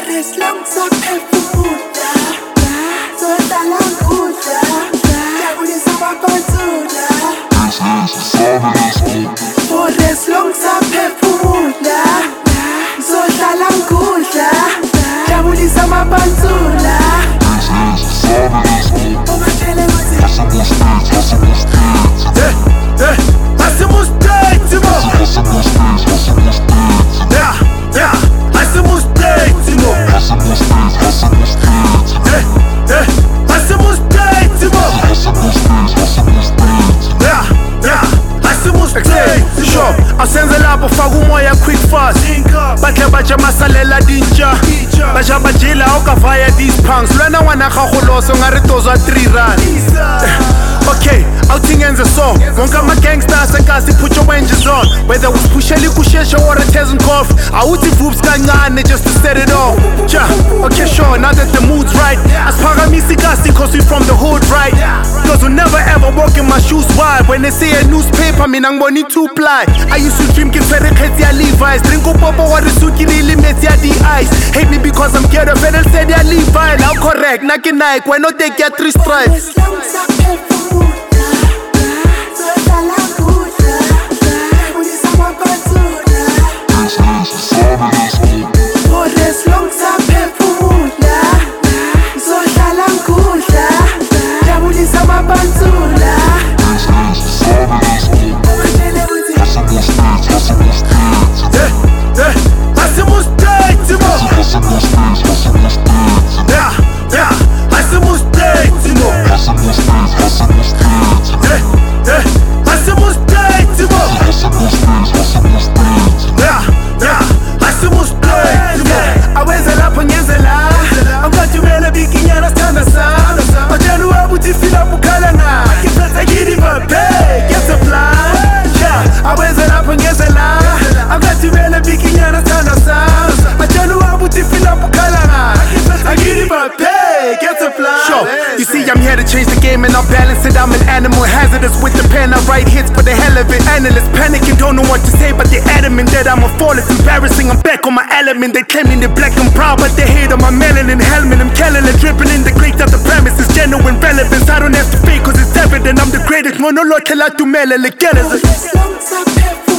Forest long saphefumula Sohlala ngikudla Jabulisa amabhansula Forest long saphefumula Sohlala ngikudla Jabulisa amabhansula Asenze lapho faka umoya quick fast Batle baja masalela dinja Baja bajila okavaya these punks Lwana wana khagoloso ngare tozwa 3 rand Okay, outing ends a song Wonke ama-gangsters enkasi put your wenges on Whether uspushela ikusheshe or a tears and cough Awuthi voops kancane just to set it off Okay sure, now that the mood's right Asiphakamisa ikasi cause we from the hood right Cause we never ever walk in my shoes wide When they say a newspaper mina ngibona i-2-ply I used to dream ngithwele khethi ya Levi's Drink upopo wa risuki nilimethi ya D-Ice Hate me because I'm ghetto, vele said ya Levi Now correct, naki Nike, why not take ya 3 stripes You see, I'm here to change the game and I'll balance it. I'm an animal, hazardous with the pen. I write hits for the hell of it. Analysts panicking, don't know what to say, but they're adamant that I'm a fall. It's embarrassing, I'm back on my element. They claiming they're black and proud, but they hate on my melanin helmet. I'm killing and dripping in the great of the premise is genuine relevance. I don't have to fake cause it's evident I'm the greatest. Monologue till I do melon,